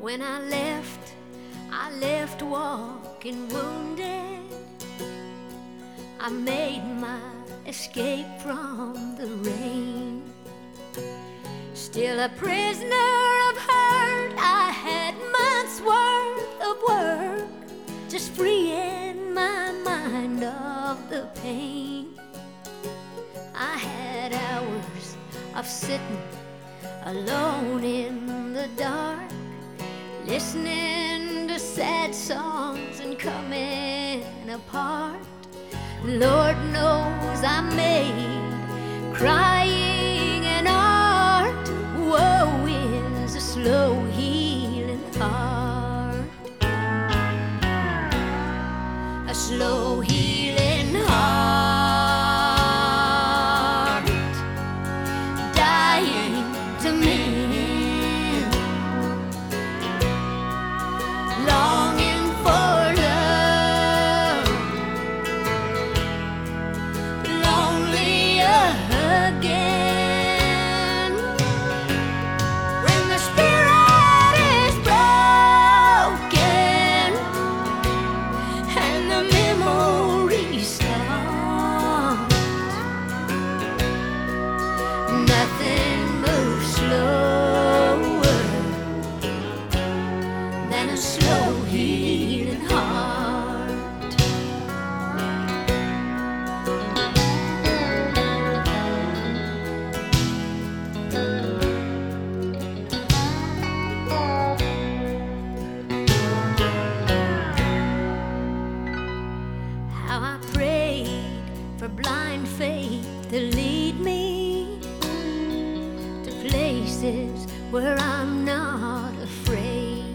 When I left walking wounded. I made my escape from the rain. Still a prisoner of hurt, I had months worth of work, just freeing my mind of the pain. I had hours of sitting alone in the dark, listening to sad songs and coming apart. Lord knows I made crying an art. Woe is a slow healing heart, a slow healing heart, dying to mend, longing for love, lonely again. When the spirit is broken and the memories start, nothing moves slower than a slow healing heart. How I prayed for blind faith to lead me to places where I'm not afraid.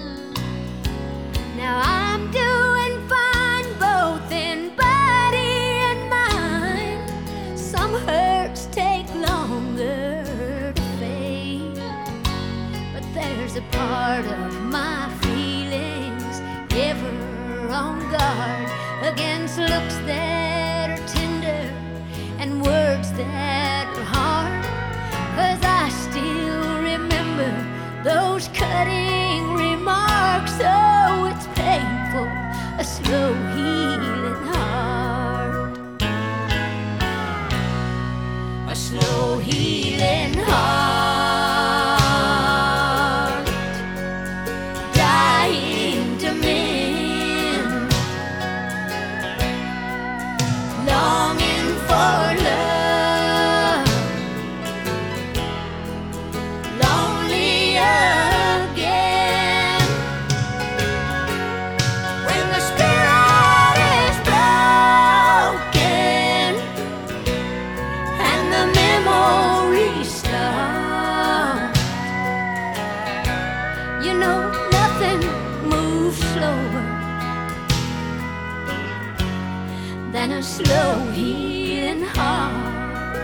Now I'm doing fine both in body and mind. Some hurts take longer to fade, but there's a part of my feelings ever on guard against looks that are tender and words that are hard. 'Cause I still remember those cutting remarks. Oh, it's painful, a slow healing heart, a slow healing heart, dying to mend, longing for love, lonely again. When the spirit is broken and the memories start, you know nothing moves slower than a slow healing heart.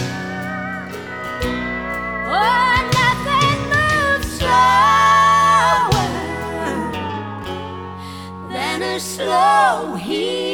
Oh, nothing moves slower than a slow healing